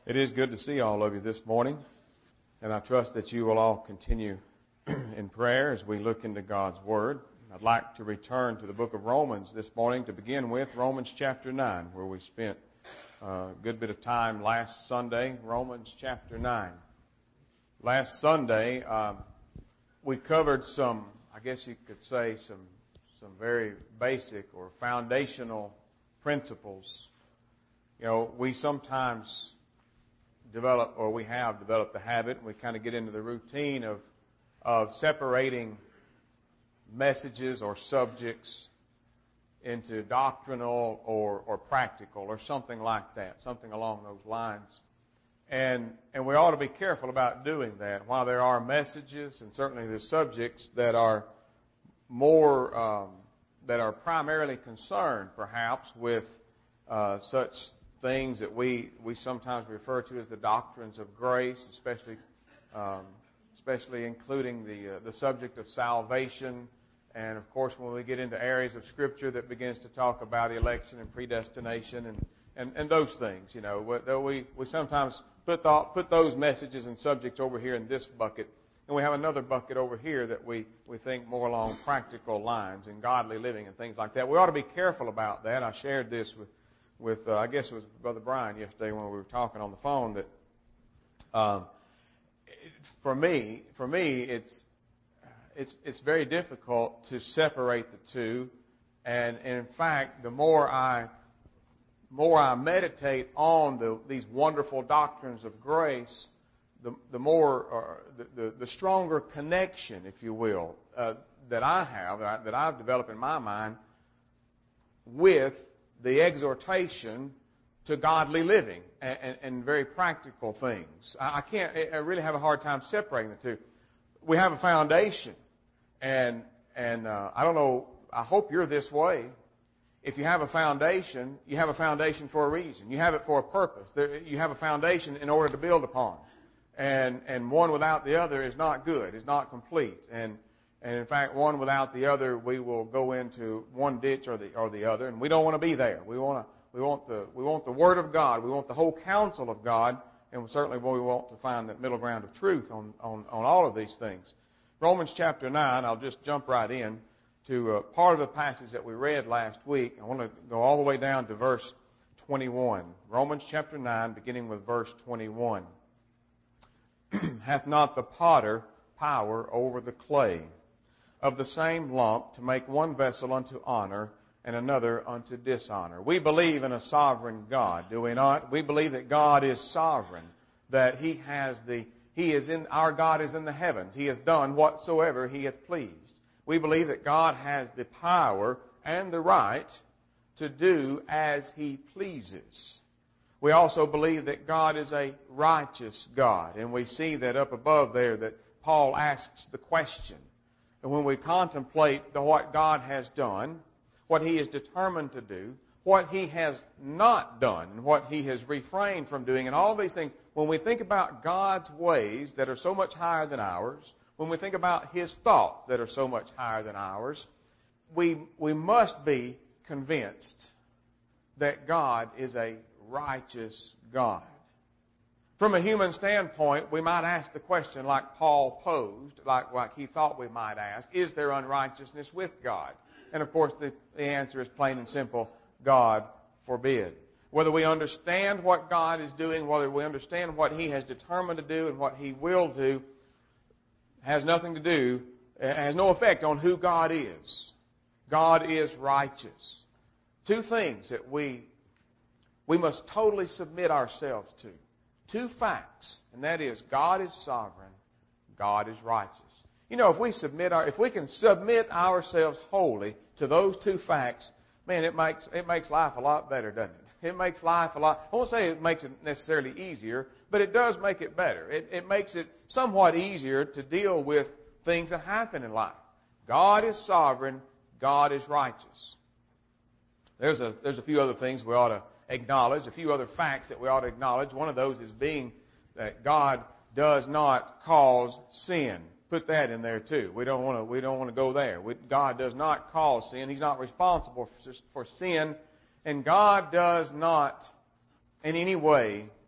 It is good to see all of you this morning, and I trust that you will all continue in prayer as we look into God's Word. I'd like to return to the book of Romans this morning to begin with, Romans chapter 9, where we spent a good bit of time last Sunday, Romans chapter 9. Last Sunday, we covered some, I guess you could say, some very basic or foundational principles. You know, we sometimes we have developed the habit, and we kind of get into the routine of separating messages or subjects into doctrinal or practical or something like that, something along those lines. And we ought to be careful about doing that. While there are messages and certainly the subjects that are more, that are primarily concerned perhaps with such things that we sometimes refer to as the doctrines of grace, especially including the subject of salvation. And, of course, when we get into areas of Scripture that begins to talk about election and predestination and those things, you know, we sometimes put those messages and subjects over here in this bucket, and we have another bucket over here that we think more along practical lines and godly living and things like that. We ought to be careful about that. I shared this with I guess it was Brother Brian yesterday when we were talking on the phone that for me it's very difficult to separate the two, and in fact the more I meditate on these wonderful doctrines of grace, the more the stronger connection, if you will, that I've developed in my mind with the exhortation to godly living and very practical things. I really have a hard time separating the two. We have a foundation, and I don't know, I hope you're this way. If you have a foundation, you have a foundation for a reason. You have it for a purpose. You have a foundation in order to build upon. And one without the other is not good, is not complete. And in fact, one without the other, we will go into one ditch or the other, and we don't want to be there. We want the Word of God. We want the whole counsel of God, and certainly we want to find that middle ground of truth on all of these things. Romans chapter 9, I'll just jump right in to part of the passage that we read last week. I want to go all the way down to verse 21. Romans chapter 9, beginning with verse 21. Hath not the potter power over the clay, of the same lump, to make one vessel unto honor and another unto dishonor? We believe in a sovereign God, do we not? We believe that God is sovereign, that our God is in the heavens. He has done whatsoever He hath pleased. We believe that God has the power and the right to do as He pleases. We also believe that God is a righteous God, and we see that up above there that Paul asks the question. And when we contemplate what God has done, what He is determined to do, what He has not done, and what He has refrained from doing, and all these things, when we think about God's ways that are so much higher than ours, when we think about His thoughts that are so much higher than ours, we must be convinced that God is a righteous God. From a human standpoint, we might ask the question like Paul posed, like he thought we might ask, is there unrighteousness with God? And of course the answer is plain and simple, God forbid. Whether we understand what God is doing, whether we understand what He has determined to do and what He will do, has nothing to do, has no effect on who God is. God is righteous. Two things that we must totally submit ourselves to. Two facts, and that is God is sovereign, God is righteous. You know, if we can submit ourselves wholly to those two facts, man, it makes life a lot better, doesn't it? It makes life a lot, I won't say it makes it necessarily easier, but it does make it better. It makes it somewhat easier to deal with things that happen in life. God is sovereign, God is righteous. There's a few other things we ought to acknowledge, a few other facts that we ought to acknowledge. One of those is being that God does not cause sin. Put that in there too. We don't want to go there. God does not cause sin. He's not responsible for sin, and God does not in any way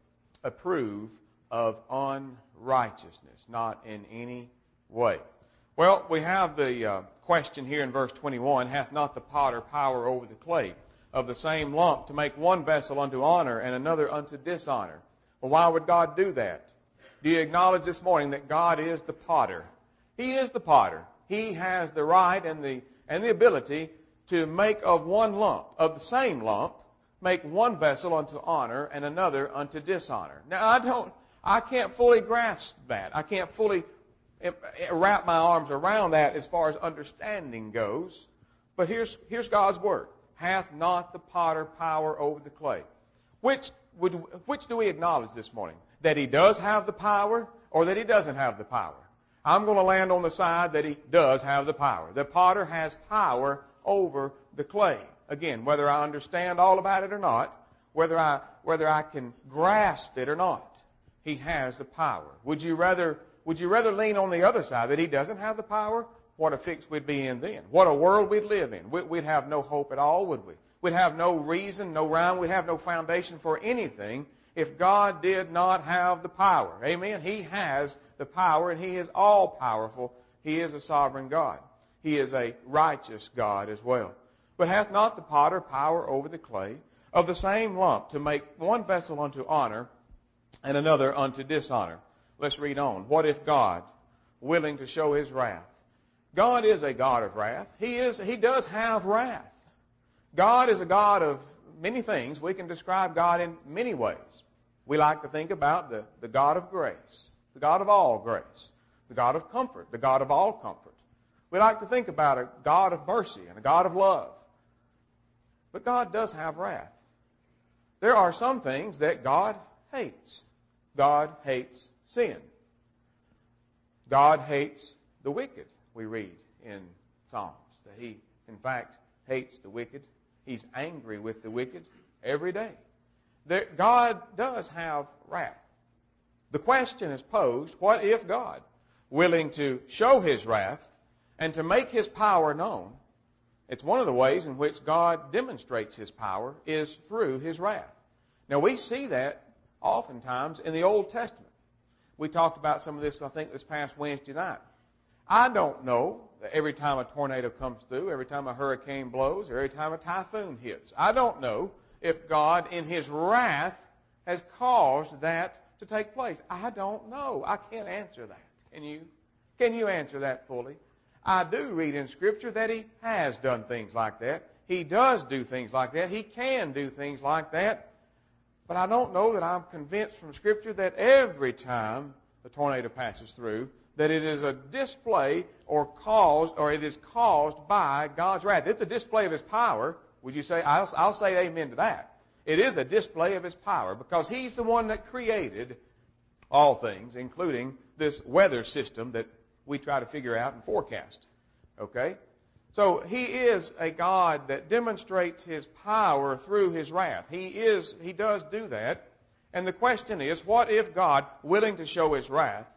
approve of unrighteousness, not in any way. Well, we have the question here in verse 21, hath not the potter power over the clay of the same lump to make one vessel unto honor and another unto dishonor? Well, why would God do that? Do you acknowledge this morning that God is the potter? He is the potter. He has the right and the ability to make of one lump, of the same lump, make one vessel unto honor and another unto dishonor. Now, I can't fully grasp that. I can't fully wrap my arms around that as far as understanding goes. But here's God's word. Hath not the potter power over the clay? Which do we acknowledge this morning? That he does have the power or that he doesn't have the power? I'm going to land on the side that he does have the power. The potter has power over the clay. Again, whether I understand all about it or not, whether I can grasp it or not, he has the power. Would you rather lean on the other side, that he doesn't have the power? What a fix we'd be in then. What a world we'd live in. We'd have no hope at all, would we? We'd have no reason, no rhyme. We'd have no foundation for anything if God did not have the power. Amen? He has the power, and he is all-powerful. He is a sovereign God. He is a righteous God as well. But hath not the potter power over the clay of the same lump to make one vessel unto honor and another unto dishonor? Let's read on. What if God, willing to show his wrath? God is a God of wrath. He does have wrath. God is a God of many things. We can describe God in many ways. We like to think about the God of grace, the God of all grace, the God of comfort, the God of all comfort. We like to think about a God of mercy and a God of love. But God does have wrath. There are some things that God hates. God hates sin. God hates the wicked, we read in Psalms, that he, in fact, hates the wicked. He's angry with the wicked every day. God does have wrath. The question is posed, what if God, willing to show his wrath and to make his power known, it's one of the ways in which God demonstrates his power is through his wrath. Now, we see that oftentimes in the Old Testament. We talked about some of this, I think, this past Wednesday night. I don't know that every time a tornado comes through, every time a hurricane blows, or every time a typhoon hits, I don't know if God, in his wrath, has caused that to take place. I don't know. I can't answer that. Can you? Can you answer that fully? I do read in Scripture that he has done things like that. He does do things like that. He can do things like that. But I don't know that I'm convinced from Scripture that every time a tornado passes through, that it is a display or it is caused by God's wrath. It's a display of his power. Would you say? I'll say amen to that. It is a display of his power because he's the one that created all things, including this weather system that we try to figure out and forecast. Okay? So he is a God that demonstrates his power through his wrath. He does do that. And the question is, what if God, willing to show his wrath,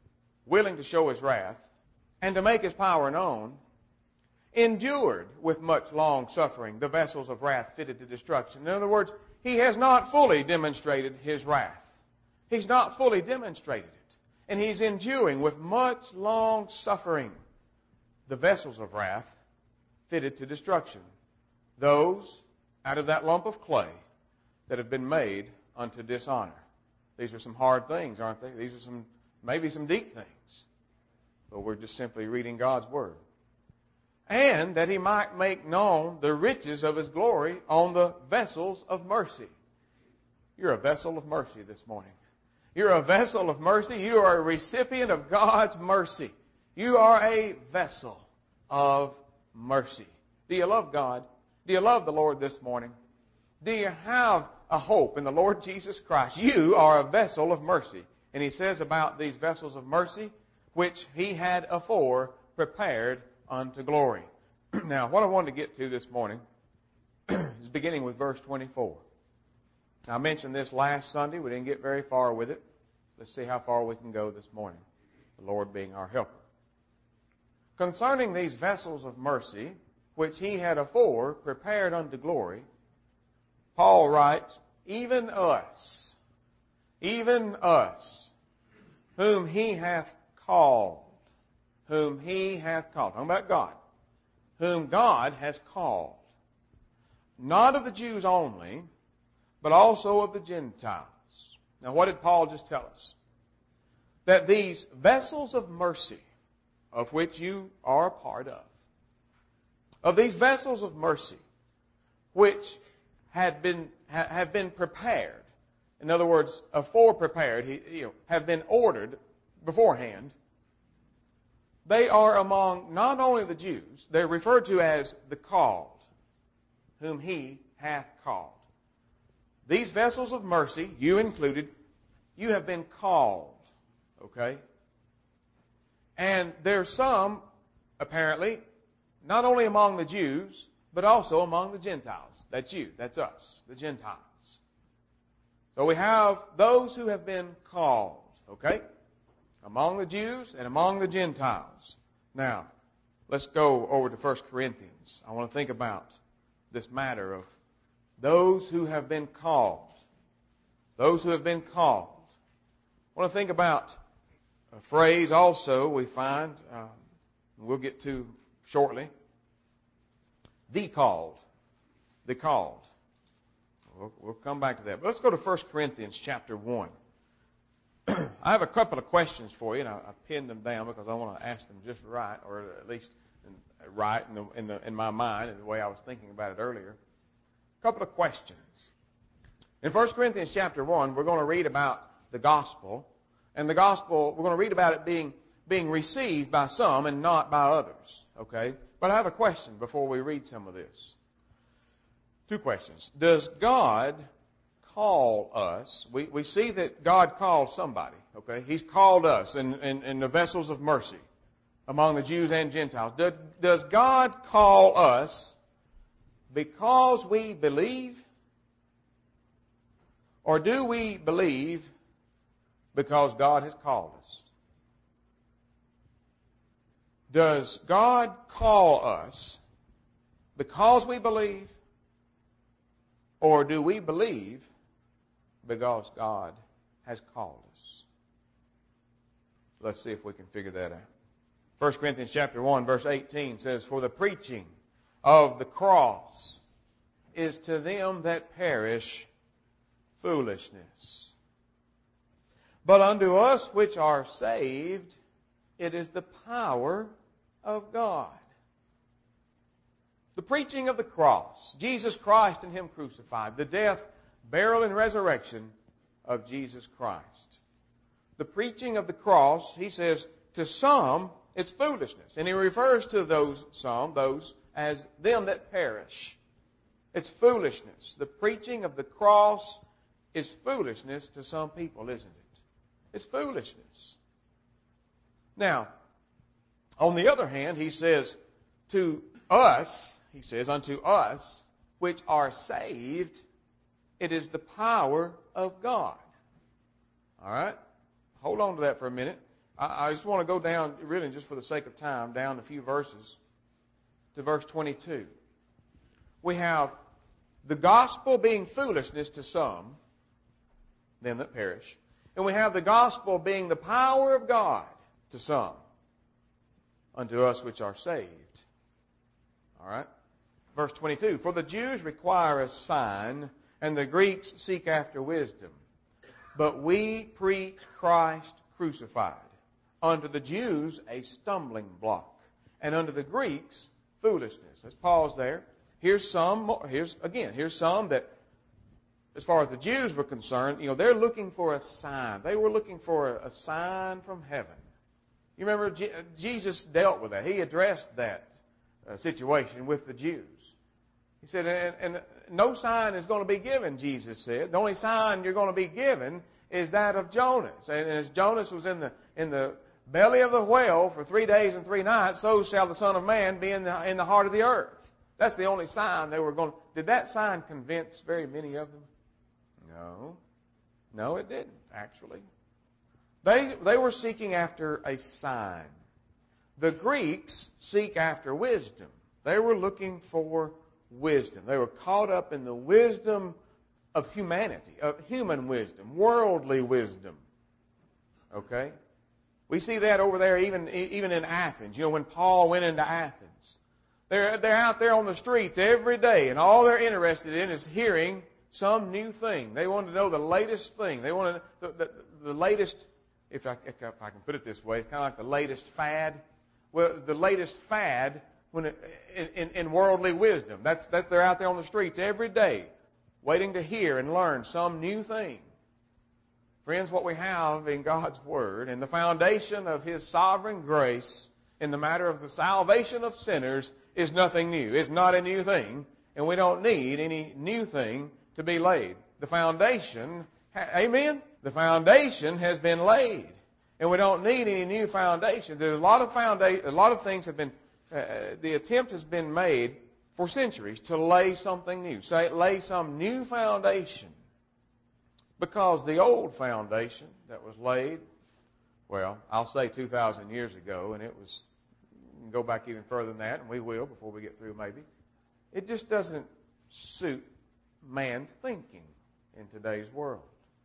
and to make his power known, endured with much long suffering the vessels of wrath fitted to destruction? In other words, he has not fully demonstrated his wrath. He's not fully demonstrated it. And he's enduring with much long suffering the vessels of wrath fitted to destruction. Those out of that lump of clay that have been made unto dishonor. These are some hard things, aren't they? These are maybe some deep things. But we're just simply reading God's Word. And that he might make known the riches of his glory on the vessels of mercy. You're a vessel of mercy this morning. You're a vessel of mercy. You are a recipient of God's mercy. You are a vessel of mercy. Do you love God? Do you love the Lord this morning? Do you have a hope in the Lord Jesus Christ? You are a vessel of mercy. And he says about these vessels of mercy, which he had afore prepared unto glory. Now, what I wanted to get to this morning is beginning with verse 24. I mentioned this last Sunday. We didn't get very far with it. Let's see how far we can go this morning, the Lord being our helper. Concerning these vessels of mercy, which he had afore prepared unto glory, Paul writes, even us, even us, whom he hath called. Whom he hath called. Talking about God. Whom God has called. Not of the Jews only, but also of the Gentiles. Now what did Paul just tell us? That these vessels of mercy, of which you are a part of these vessels of mercy, which have been prepared, in other words, prepared, have been ordered beforehand, they are among not only the Jews, they're referred to as the called, whom he hath called. These vessels of mercy, you included, you have been called. Okay? And there's some, apparently, not only among the Jews, but also among the Gentiles. That's you. That's us, the Gentiles. So we have those who have been called. Okay? Among the Jews and among the Gentiles. Now, let's go over to 1 Corinthians. I want to think about this matter of those who have been called. Those who have been called. I want to think about a phrase also we find, we'll get to shortly. The called. The called. We'll come back to that. But let's go to 1 Corinthians chapter 1. I have a couple of questions for you, and I pinned them down because I want to ask them just right, or at least right in my mind, in the way I was thinking about it earlier. A couple of questions. In 1 Corinthians chapter 1, we're going to read about the gospel, and the gospel, we're going to read about it being received by some and not by others. Okay? But I have a question before we read some of this. Two questions. Does God call us? We see that God called somebody. Okay? He's called us in the vessels of mercy among the Jews and Gentiles. Does God call us because we believe? Or do we believe because God has called us? Does God call us because we believe? Or do we believe because God has called us? Let's see if we can figure that out. 1 Corinthians chapter 1, verse 18 says, "For the preaching of the cross is to them that perish foolishness. But unto us which are saved, it is the power of God." The preaching of the cross, Jesus Christ and Him crucified, the death, burial, and resurrection of Jesus Christ. The preaching of the cross, he says, to some, it's foolishness. And he refers to those as them that perish. It's foolishness. The preaching of the cross is foolishness to some people, isn't it? It's foolishness. Now, on the other hand, he says, to us, he says, unto us which are saved, it is the power of God. All right? Hold on to that for a minute. I just want to go down, really just for the sake of time, down a few verses to verse 22. We have the gospel being foolishness to some, them that perish. And we have the gospel being the power of God to some, unto us which are saved. All right? Verse 22, "For the Jews require a sign, and the Greeks seek after wisdom. But we preach Christ crucified. Unto the Jews a stumbling block, and unto the Greeks foolishness." Let's pause there. Here's some that, as far as the Jews were concerned, they're looking for a sign. They were looking for a sign from heaven. You remember Jesus dealt with that. He addressed that situation with the Jews. He said, and no sign is going to be given, Jesus said. The only sign you're going to be given is that of Jonas. And as Jonas was in the belly of the whale for 3 days and 3 nights, so shall the Son of Man be in the heart of the earth. That's the only sign they were going to. Did that sign convince very many of them? No. No, it didn't, actually. They were seeking after a sign. The Greeks seek after wisdom. They were looking for wisdom. They were caught up in the wisdom of humanity, of human wisdom, worldly wisdom. Okay? We see that over there even in Athens. You know, when Paul went into Athens, they're out there on the streets every day, and all they're interested in is hearing some new thing. They want to know the latest thing. They want to the latest, if I can put it this way, it's kind of like the latest fad. Well, the latest fad in worldly wisdom. That's they're out there on the streets every day, waiting to hear and learn some new thing. Friends, what we have in God's Word and the foundation of His sovereign grace in the matter of the salvation of sinners is nothing new. It's not a new thing, and we don't need any new thing to be laid. The foundation, amen? The foundation has been laid, and we don't need any new foundation. There's a lot of things have been, the attempt has been made for centuries to lay something new, lay some new foundation. Because the old foundation that was laid, well, I'll say 2,000 years ago, and it was, we can go back even further than that, and we will before we get through maybe. It just doesn't suit man's thinking in today's world.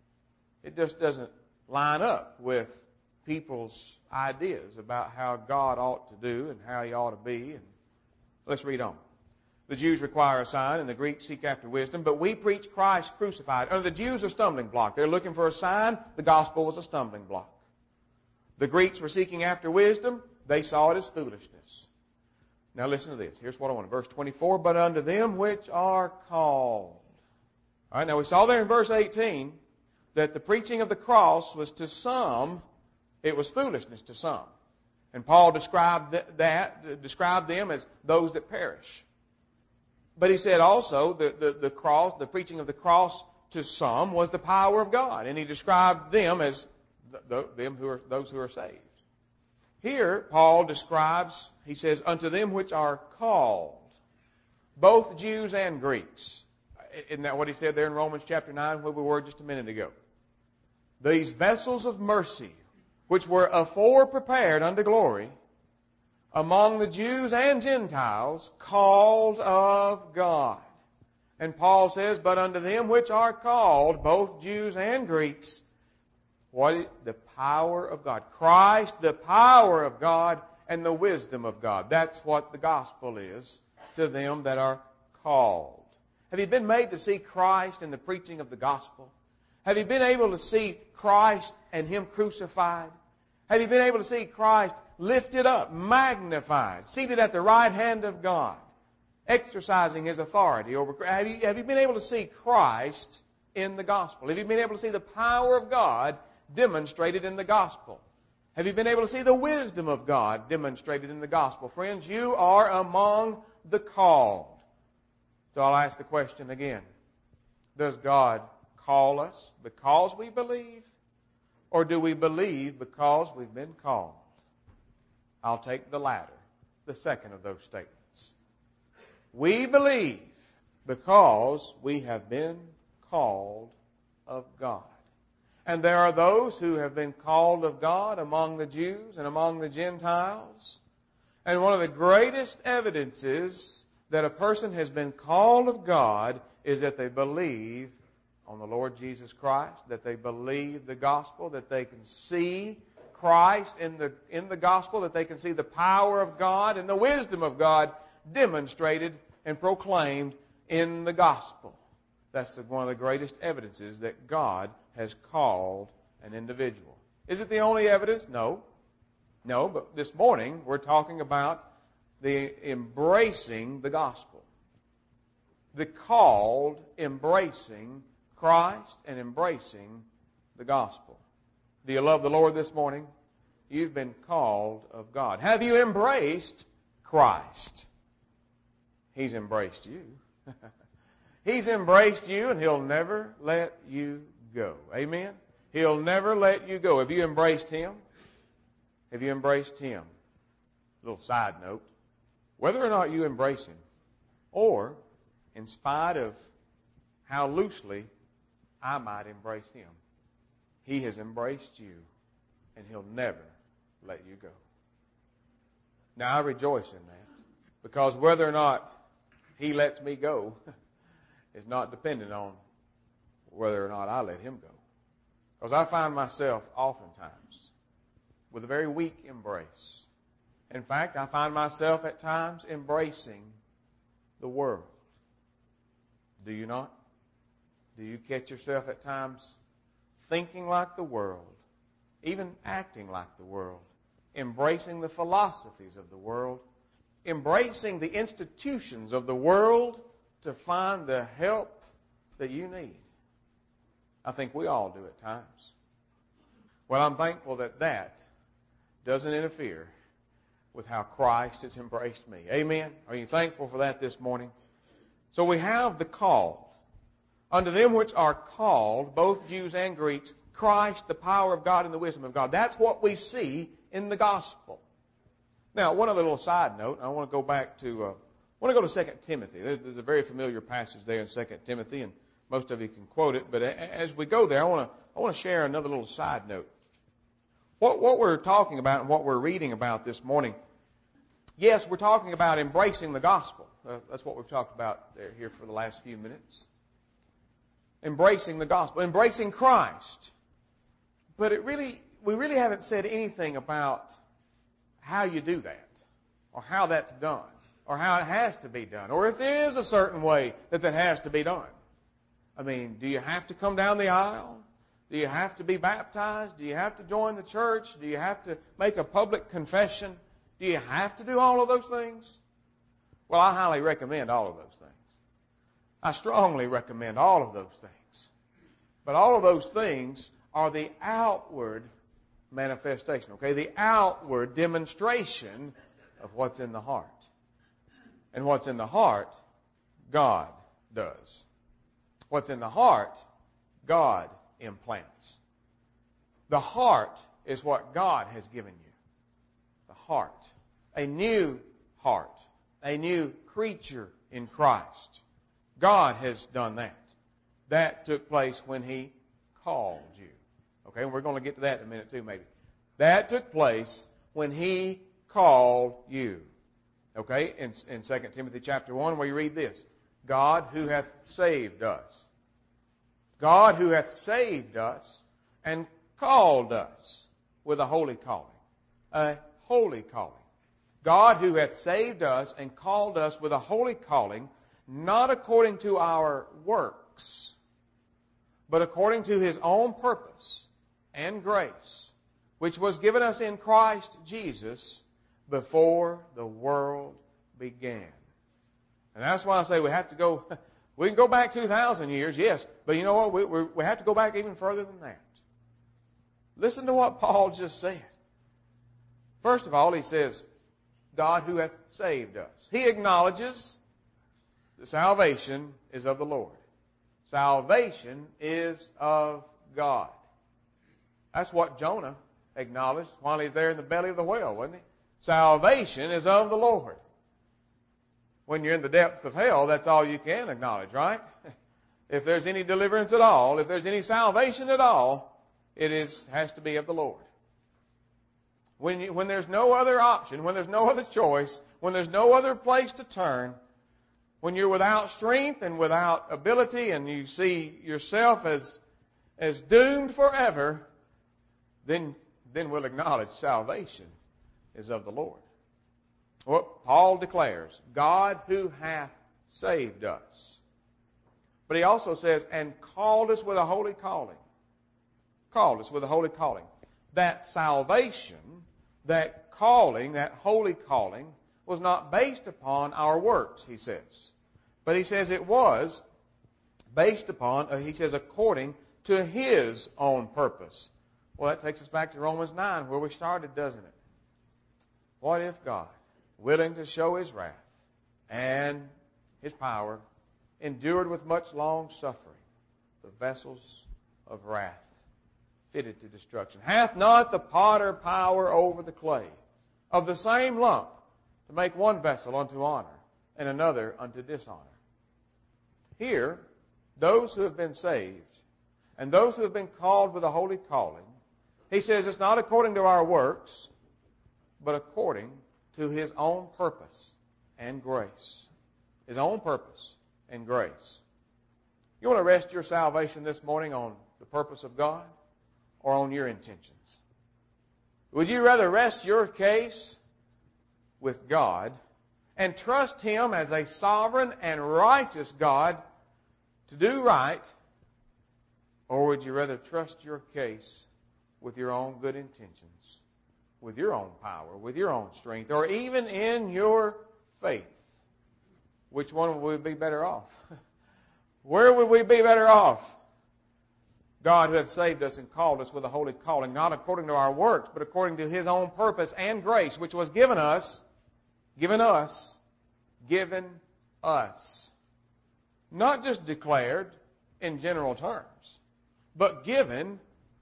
It just doesn't line up with people's ideas about how God ought to do and how He ought to be. And let's read on. The Jews require a sign, and the Greeks seek after wisdom, but we preach Christ crucified. Under the Jews, a stumbling block. They're looking for a sign. The gospel was a stumbling block. The Greeks were seeking after wisdom. They saw it as foolishness. Now listen to this. Here's what I want. Verse 24, but unto them which are called. All right, now we saw there in verse 18 that the preaching of the cross was to some, it was foolishness to some. And Paul described them as those that perish. But he said also the cross, the preaching of the cross to some was the power of God. And he described them as those who are saved. Here, Paul describes, he says, unto them which are called, both Jews and Greeks. Isn't that what he said there in Romans chapter 9, where we were just a minute ago? These vessels of mercy, which were afore prepared unto glory, among the Jews and Gentiles, called of God. And Paul says, but unto them which are called, both Jews and Greeks, what is the power of God? Christ, the power of God, and the wisdom of God. That's what the gospel is to them that are called. Have you been made to see Christ in the preaching of the gospel? Have you been able to see Christ and Him crucified? Have you been able to see Christ lifted up, magnified, seated at the right hand of God, exercising His authority over? Have you been able to see Christ in the gospel? Have you been able to see the power of God demonstrated in the gospel? Have you been able to see the wisdom of God demonstrated in the gospel? Friends, you are among the called. So I'll ask the question again. Does God call us because we believe? Or do we believe because we've been called? I'll take the latter, the second of those statements. We believe because we have been called of God. And there are those who have been called of God among the Jews and among the Gentiles. And one of the greatest evidences that a person has been called of God is that they believe on the Lord Jesus Christ, that they believe the gospel, that they can see Christ in the gospel, that they can see the power of God and the wisdom of God demonstrated and proclaimed in the gospel. That's one of the greatest evidences that God has called an individual. Is it the only evidence? No. No, but this morning we're talking about the embracing the gospel. The called embracing Christ and embracing the gospel. Do you love the Lord this morning? You've been called of God. Have you embraced Christ? He's embraced you. He's embraced you, and He'll never let you go. Amen? He'll never let you go. Have you embraced Him? Have you embraced Him? A little side note. Whether or not you embrace Him, or in spite of how loosely I might embrace Him, He has embraced you, and He'll never let you go. Now, I rejoice in that, because whether or not He lets me go is not dependent on whether or not I let him go. Because I find myself oftentimes with a very weak embrace. In fact, I find myself at times embracing the world. Do you not? Do you catch yourself at times thinking like the world, even acting like the world, embracing the philosophies of the world, embracing the institutions of the world to find the help that you need? I think we all do at times. Well, I'm thankful that that doesn't interfere with how Christ has embraced me. Amen? Are you thankful for that this morning? So we have the called. Unto them which are called, both Jews and Greeks, Christ, the power of God and the wisdom of God. That's what we see in the gospel. Now, one other little side note. I want to go back to, 2 Timothy. There's a very familiar passage there in 2 Timothy, and most of you can quote it. But as we go there, I want to share another little side note. What we're talking about and what we're reading about this morning, yes, we're talking about embracing the gospel. That's what we've talked about here for the last few minutes. Embracing the gospel, embracing Christ. But we really haven't said anything about how you do that, or how that's done, or how it has to be done, or if there is a certain way that has to be done. I mean, do you have to come down the aisle? Do you have to be baptized? Do you have to join the church? Do you have to make a public confession? Do you have to do all of those things? Well, I highly recommend all of those things. I strongly recommend all of those things. But all of those things are the outward manifestation, okay? The outward demonstration of what's in the heart. And what's in the heart, God does. What's in the heart, God implants. The heart is what God has given you. The heart. A new heart. A new creature in Christ. God has done that. That took place when He called you. Okay, we're going to get to that in a minute too, maybe. That took place when He called you. Okay, in 2 Timothy chapter 1, where you read this. God who hath saved us. God who hath saved us and called us with a holy calling. A holy calling. God who hath saved us and called us with a holy calling, not according to our works, but according to His own purpose and grace, which was given us in Christ Jesus before the world began. And that's why I say we have to go, we can go back 2,000 years, yes, but you know what? We have to go back even further than that. Listen to what Paul just said. First of all, he says, God who hath saved us. He acknowledges that salvation is of the Lord. Salvation is of God. That's what Jonah acknowledged while he's there in the belly of the whale, wasn't he? Salvation is of the Lord. When you're in the depths of hell, that's all you can acknowledge, right? If there's any deliverance at all, if there's any salvation at all, it has to be of the Lord. When there's no other option, when there's no other choice, when there's no other place to turn, when you're without strength and without ability and you see yourself as doomed forever, then we'll acknowledge salvation is of the Lord. What Paul declares, God who hath saved us. But he also says, and called us with a holy calling. Called us with a holy calling. That salvation, that calling, that holy calling, was not based upon our works, he says. But he says it was based upon, he says, according to His own purpose. Well, that takes us back to Romans 9, where we started, doesn't it? What if God, willing to show His wrath and His power, endured with much long suffering the vessels of wrath fitted to destruction? Hath not the potter power over the clay of the same lump to make one vessel unto honor and another unto dishonor? Here, those who have been saved and those who have been called with a holy calling, he says it's not according to our works, but according to His own purpose and grace. His own purpose and grace. You want to rest your salvation this morning on the purpose of God or on your intentions? Would you rather rest your case with God and trust Him as a sovereign and righteous God to do right, or would you rather trust your case with your own good intentions, with your own power, with your own strength, or even in your faith? Which one would we be better off? Where would we be better off? God who had saved us and called us with a holy calling, not according to our works, but according to His own purpose and grace, which was given us. Not just declared in general terms, but given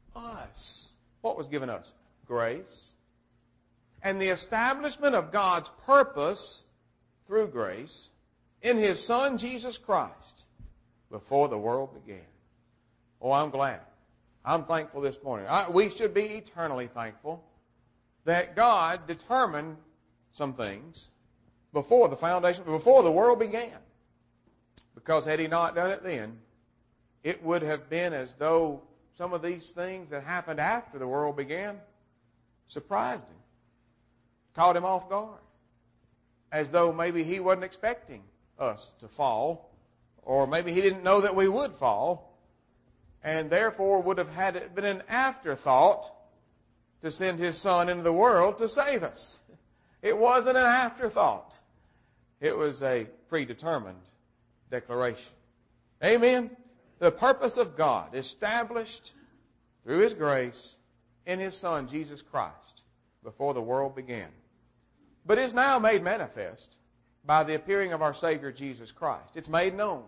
us. What was given us? Grace. And the establishment of God's purpose through grace in His Son, Jesus Christ, before the world began. Oh, I'm glad. I'm thankful this morning. We should be eternally thankful that God determined some things before the foundation, before the world began. Because had He not done it then, it would have been as though some of these things that happened after the world began surprised Him, caught Him off guard, as though maybe He wasn't expecting us to fall, or maybe He didn't know that we would fall, and therefore would have had it been an afterthought to send His Son into the world to save us. It wasn't an afterthought. It was a predetermined declaration. Amen? The purpose of God established through His grace in His Son, Jesus Christ, before the world began. But is now made manifest by the appearing of our Savior, Jesus Christ. It's made known.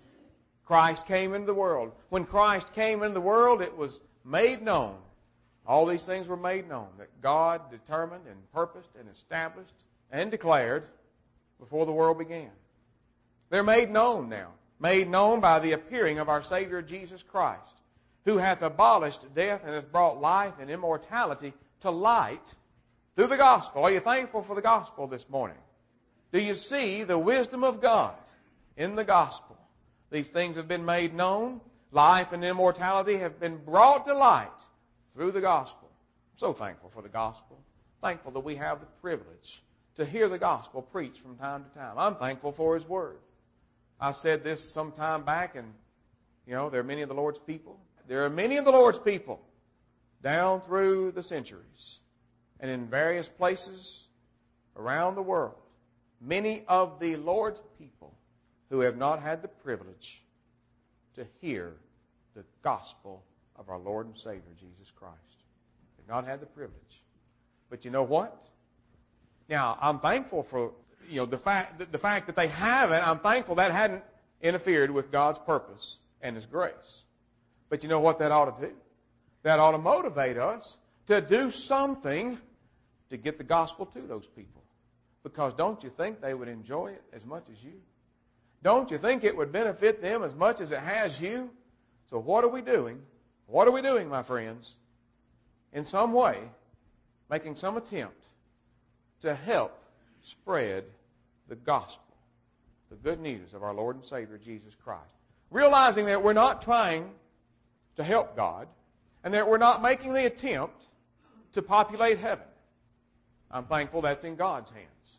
Christ came into the world. When Christ came into the world, it was made known. All these things were made known that God determined and purposed and established and declared before the world began. They're made known now. Made known by the appearing of our Savior Jesus Christ, who hath abolished death and hath brought life and immortality to light through the gospel. Are you thankful for the gospel this morning? Do you see the wisdom of God in the gospel? These things have been made known. Life and immortality have been brought to light through the gospel. I'm so thankful for the gospel. Thankful that we have the privilege to hear the gospel preached from time to time. I'm thankful for His Word. I said this some time back, and, there are many of the Lord's people. There are many of the Lord's people down through the centuries and in various places around the world. Many of the Lord's people who have not had the privilege to hear the gospel of our Lord and Savior, Jesus Christ. They've not had the privilege. But you know what? Now, I'm thankful for the fact that they haven't. I'm thankful that hadn't interfered with God's purpose and His grace. But you know what that ought to do? That ought to motivate us to do something to get the gospel to those people. Because don't you think they would enjoy it as much as you? Don't you think it would benefit them as much as it has you? So what are we doing? What are we doing, my friends? In some way, making some attempt to help spread the gospel, the good news of our Lord and Savior, Jesus Christ. Realizing that we're not trying to help God and that we're not making the attempt to populate heaven. I'm thankful that's in God's hands.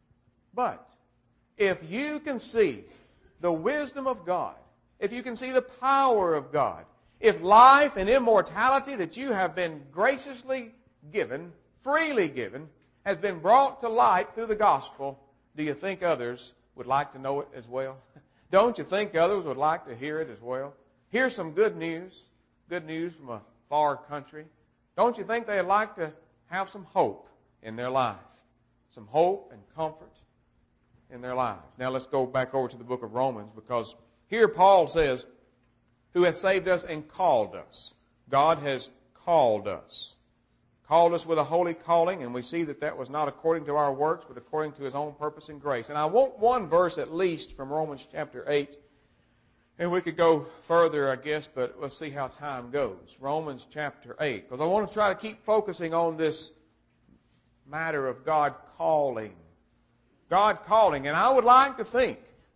But if you can see the wisdom of God, if you can see the power of God, if life and immortality that you have been graciously given, freely given, has been brought to light through the gospel, do you think others would like to know it as well? Don't you think others would like to hear it as well? Here's some good news from a far country. Don't you think they'd like to have some hope in their life? Some hope and comfort in their lives. Now let's go back over to the book of Romans, because here Paul says, who hath saved us and called us. God has called us. Called us with a holy calling, and we see that that was not according to our works, but according to His own purpose and grace. And I want one verse at least from Romans chapter 8, and we could go further, I guess, but let's see how time goes. Romans chapter 8, because I want to try to keep focusing on this matter of God calling. God calling. And I would like to think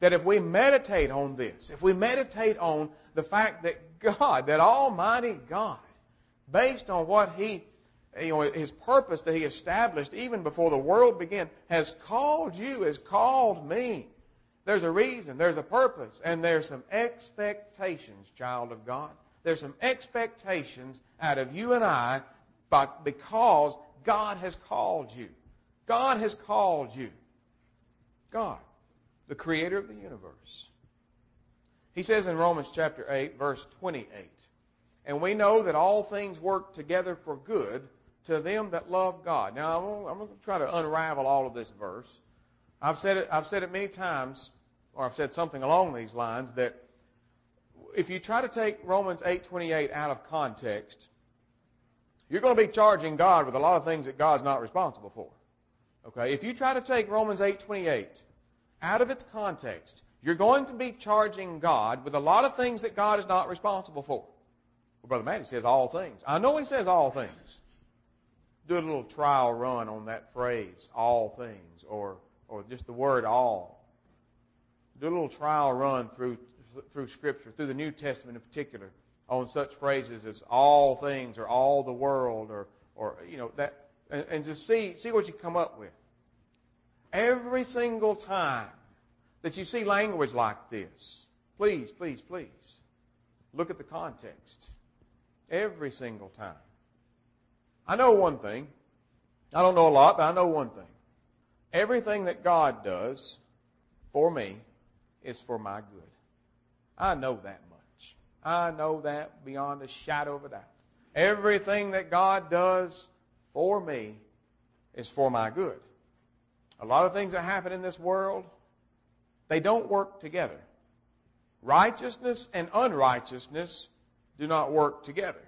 that if we meditate on this, if we meditate on the fact that God, that Almighty God, based on what He, His purpose that He established even before the world began, has called you, has called me. There's a reason, there's a purpose, and there's some expectations, child of God. There's some expectations out of you and I because God has called you. God has called you. God, the creator of the universe. He says in Romans chapter 8, verse 28, and we know that all things work together for good to them that love God. Now, I'm going to try to unravel all of this verse. I've said it many times, or I've said something along these lines, that if you try to take Romans 8:28 out of context, you're going to be charging God with a lot of things that God's not responsible for. Okay? If you try to take Romans 8:28 out of its context, you're going to be charging God with a lot of things that God is not responsible for. Well, Brother Matt, he says all things. I know he says all things. Do a little trial run on that phrase, all things, or just the word all. Do a little trial run through Scripture, through the New Testament in particular, on such phrases as all things or all the world or that, and just see what you come up with. Every single time that you see language like this, please, please, please, look at the context. Every single time. I know one thing. I don't know a lot, but I know one thing. Everything that God does for me is for my good. I know that much. I know that beyond a shadow of a doubt. Everything that God does for me is for my good. A lot of things that happen in this world, they don't work together. Righteousness and unrighteousness do not work together.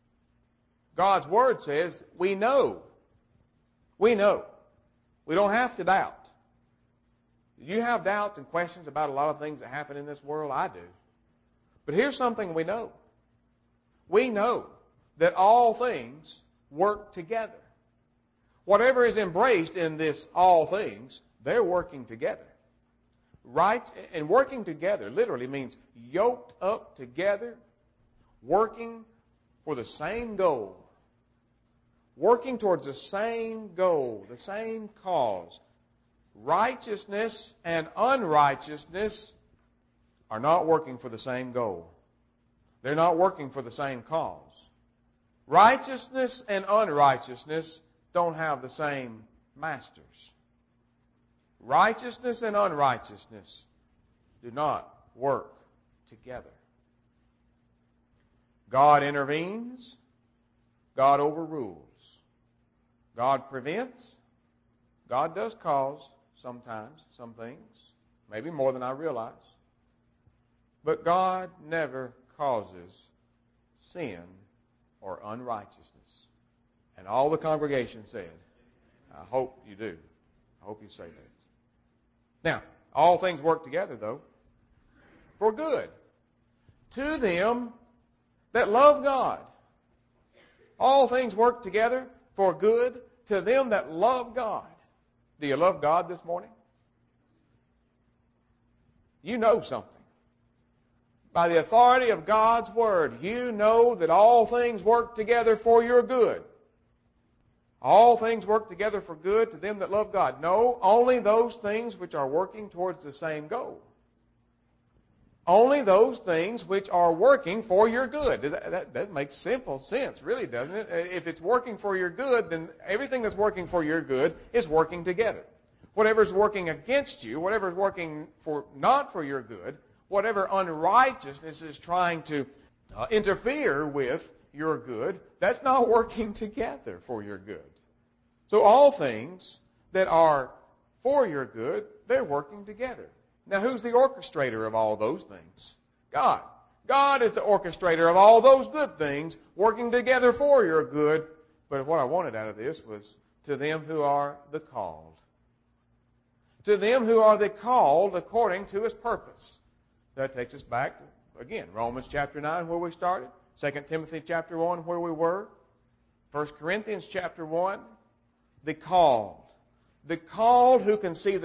God's Word says, we know. We know. We don't have to doubt. Do you have doubts and questions about a lot of things that happen in this world? I do. But here's something we know. We know that all things work together. Whatever is embraced in this all things, they're working together. Right? And working together literally means yoked up together, working for the same goal. Working towards the same goal, the same cause. Righteousness and unrighteousness are not working for the same goal. They're not working for the same cause. Righteousness and unrighteousness don't have the same masters. Righteousness and unrighteousness do not work together. God intervenes. God overrules. God prevents. God does cause sometimes some things, maybe more than I realize. But God never causes sin or unrighteousness. And all the congregation said, I hope you do. I hope you say that. Now, all things work together, though, for good to them that love God. All things work together for good to them that love God. Do you love God this morning? You know something. By the authority of God's Word, you know that all things work together for your good. All things work together for good to them that love God. No, only those things which are working towards the same goal. Only those things which are working for your good. That makes simple sense, really, doesn't it? If it's working for your good, then everything that's working for your good is working together. Whatever's working against you, whatever's working not for your good, whatever unrighteousness is trying to interfere with your good, that's not working together for your good. So all things that are for your good, they're working together. Now, who's the orchestrator of all those things? God. God is the orchestrator of all those good things working together for your good. But what I wanted out of this was to them who are the called. To them who are the called according to His purpose. That takes us back to, again, Romans chapter 9 where we started. 2 Timothy chapter 1 where we were. 1 Corinthians chapter 1. The called. The called who can see the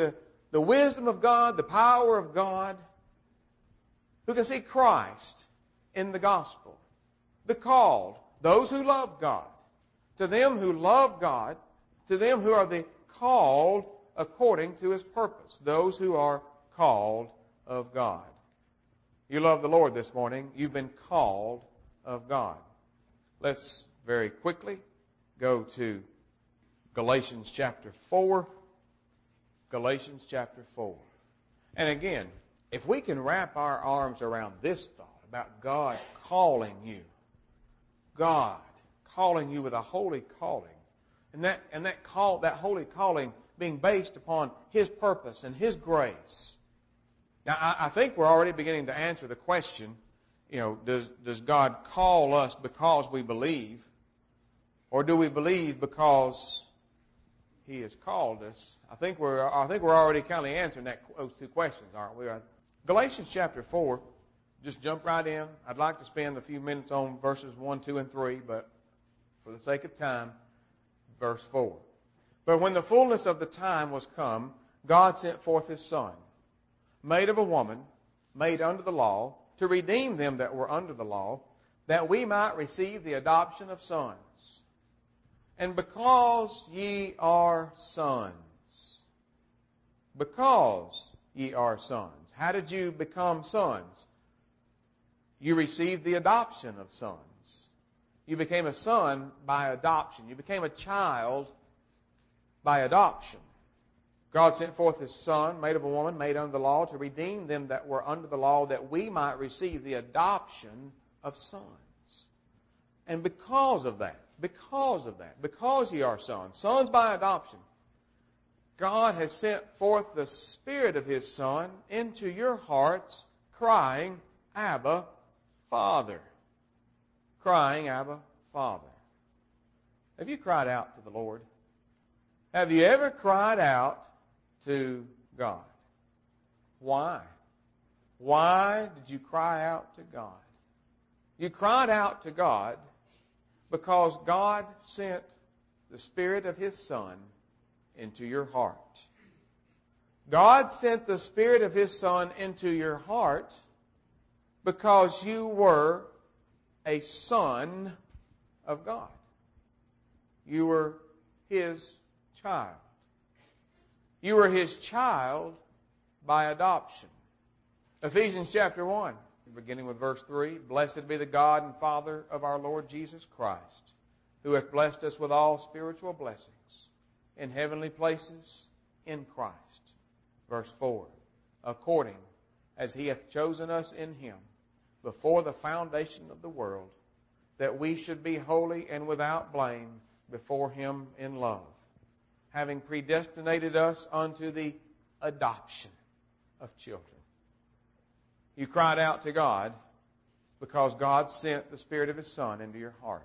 the wisdom of God, the power of God, who can see Christ in the gospel. The called, those who love God. To them who love God, to them who are the called according to His purpose. Those who are called of God. You love the Lord this morning. You've been called of God. Let's very quickly go to Galatians chapter 4. Galatians chapter 4. And again, if we can wrap our arms around this thought about God calling you, God calling you with a holy calling, and that holy calling being based upon His purpose and His grace. Now, I think we're already beginning to answer the question, does God call us because we believe, or do we believe because He has called us? I think we're already kind of answering those two questions, aren't we? Galatians chapter 4, just jump right in. I'd like to spend a few minutes on verses 1, 2, and 3, but for the sake of time, verse 4. But when the fullness of the time was come, God sent forth His Son, made of a woman, made under the law, to redeem them that were under the law, that we might receive the adoption of sons. And because ye are sons, how did you become sons? You received the adoption of sons. You became a son by adoption. You became a child by adoption. God sent forth His Son, made of a woman, made under the law, to redeem them that were under the law, that we might receive the adoption of sons. And because ye are sons by adoption, God has sent forth the Spirit of His Son into your hearts, crying, Abba, Father. Crying, Abba, Father. Have you cried out to the Lord? Have you ever cried out to God? Why? Why did you cry out to God? You cried out to God because God sent the Spirit of His Son into your heart. God sent the Spirit of His Son into your heart because you were a son of God. You were His child. You were His child by adoption. Ephesians chapter 1, beginning with verse 3, Blessed be the God and Father of our Lord Jesus Christ, who hath blessed us with all spiritual blessings in heavenly places in Christ. Verse 4, According as He hath chosen us in Him before the foundation of the world, that we should be holy and without blame before Him in love, having predestinated us unto the adoption of children. You cried out to God because God sent the Spirit of His Son into your heart.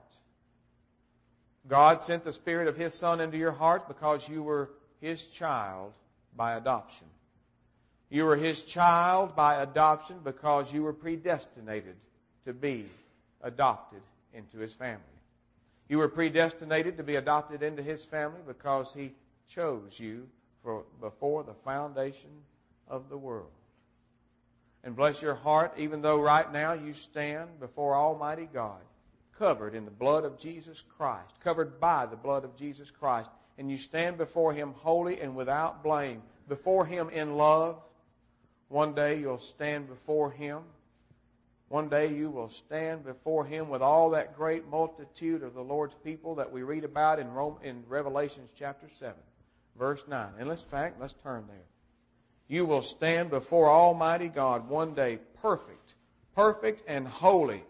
God sent the Spirit of His Son into your heart because you were His child by adoption. You were His child by adoption because you were predestinated to be adopted into His family. You were predestinated to be adopted into His family because He chose you before the foundation of the world. And bless your heart, even though right now you stand before Almighty God, covered in the blood of Jesus Christ, covered by the blood of Jesus Christ, and you stand before Him holy and without blame, before Him in love. One day you'll stand before Him. One day you will stand before Him with all that great multitude of the Lord's people that we read about in Revelation chapter 7, verse 9. And let's turn there. You will stand before Almighty God one day perfect and holy.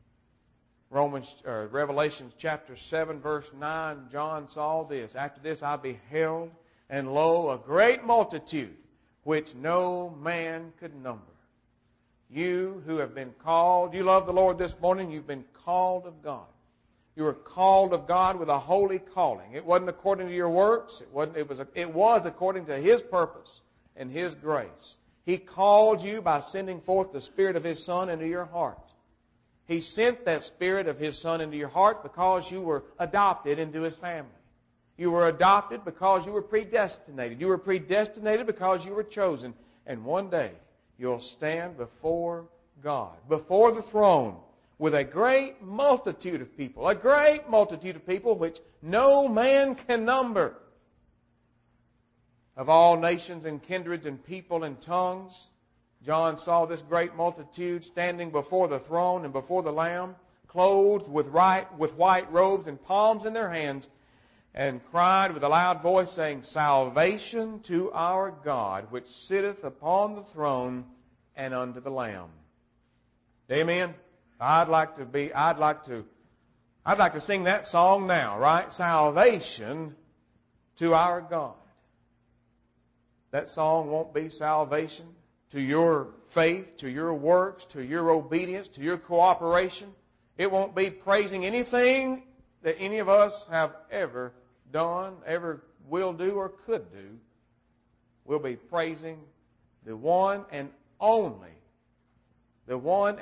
Revelation chapter 7, verse 9, John saw this. After this I beheld, and lo, a great multitude, which no man could number. You who have been called, you love the Lord this morning, you've been called of God. You were called of God with a holy calling. It wasn't according to your works. It was according to His purpose and His grace. He called you by sending forth the Spirit of His Son into your heart. He sent that Spirit of His Son into your heart because you were adopted into His family. You were adopted because you were predestinated. You were predestinated because you were chosen. And one day, you'll stand before God, before the throne, with a great multitude of people, which no man can number, of all nations and kindreds and people and tongues. John saw this great multitude standing before the throne and before the Lamb, clothed with white robes and palms in their hands, and cried with a loud voice, saying, Salvation to our God, which sitteth upon the throne and unto the Lamb. Amen. I'd like to sing that song now, right? Salvation to our God. That song won't be salvation to your faith, to your works, to your obedience, to your cooperation. It won't be praising anything that any of us have ever done, ever will do, or could do. We'll be praising the one and only who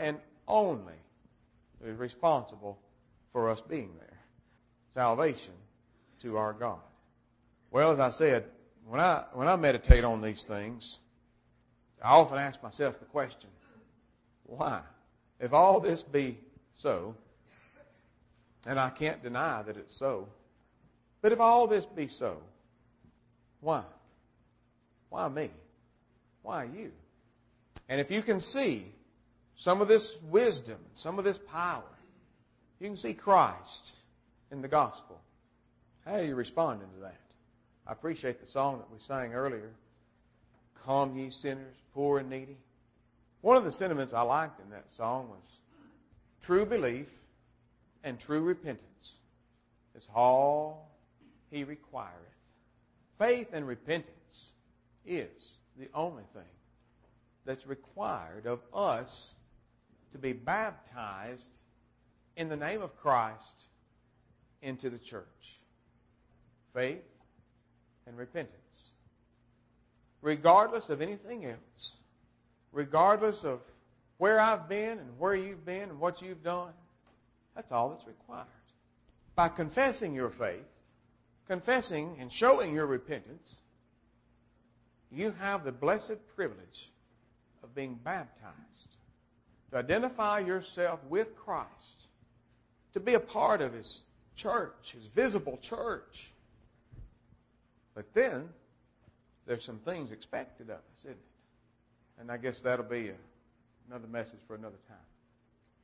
is responsible for us being there. Salvation to our God. Well, as I said, when I meditate on these things, I often ask myself the question, why? If all this be so, and I can't deny that it's so, but if all this be so, why? Why me? Why you? And if you can see some of this wisdom, some of this power, you can see Christ in the gospel, how are you responding to that? I appreciate the song that we sang earlier, Come Ye Sinners, Poor and Needy. One of the sentiments I liked in that song was true belief and true repentance is all He requireth. Faith and repentance is the only thing that's required of us to be baptized in the name of Christ into the church. Faith and repentance. Regardless of anything else, regardless of where I've been and where you've been and what you've done, that's all that's required. By confessing your faith, confessing and showing your repentance, you have the blessed privilege of being baptized, to identify yourself with Christ, to be a part of His church, His visible church. But then, there's some things expected of us, isn't it? And I guess that'll be another message for another time.